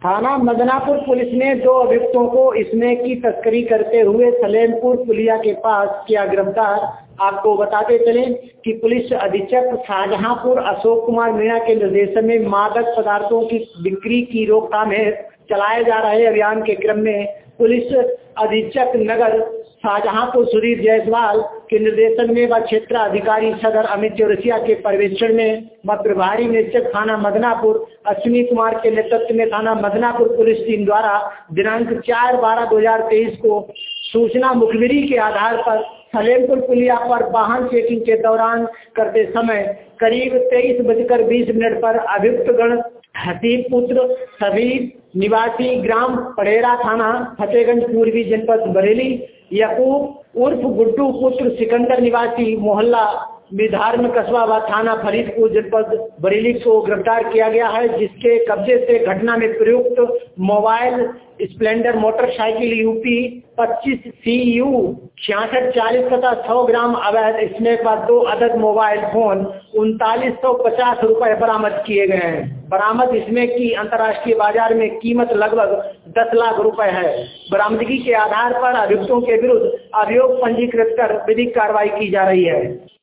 थाना मदनापुर पुलिस ने 2 अभियुक्तों को इसमें की तस्करी करते हुए सलेमपुर पुलिया के पास किया गिरफ्तार। आपको बताते चलें कि पुलिस अधीक्षक शाहजहांपुर अशोक कुमार मीणा के निर्देशन में मादक पदार्थों की बिक्री की रोकथाम हेतु चलाए जा रहे अभियान के क्रम में पुलिस अधीक्षक नगर शाहजहांपुर सुधीर जायसवाल के निर्देशन में व क्षेत्र अधिकारी सदर अमित चौरसिया के पर्यवेक्षण में व प्रभारी निरीक्षक थाना मदनापुर अश्विनी कुमार के नेतृत्व में थाना मदनापुर पुलिस टीम द्वारा दिनांक 4/12/2023 को सूचना मुखबिरी के आधार पर सलेमपुर पुलिया पर वाहन चेकिंग के दौरान करते समय करीब 23:20 पर अभियुक्त गण हसीब पुत्र सबीर निवासी ग्राम पड़ेरा थाना फतेहगंज पूर्वी जनपद बरेली, यकूब उर्फ गुड्डू पुत्र सिकंदर निवासी मोहल्ला विधार्म कस्बा व थाना फरीदपुर जनपद बरेली को गिरफ्तार किया गया है, जिसके कब्जे से घटना में प्रयुक्त mobile Splendor motorcycle UP 25 CU 6640 तथा 100 ग्राम अवैध स्नैक व 2 अदद मोबाइल फोन 3950 रुपए बरामद किए गए हैं। बरामद स्नैक की अंतर्राष्ट्रीय बाजार में कीमत लगभग 10 लाख रुपए है। बरामदगी के आधार पर अभियुक्तों के विरुद्ध अभियोग पंजीकृत कर विधिक कार्रवाई की जा रही है।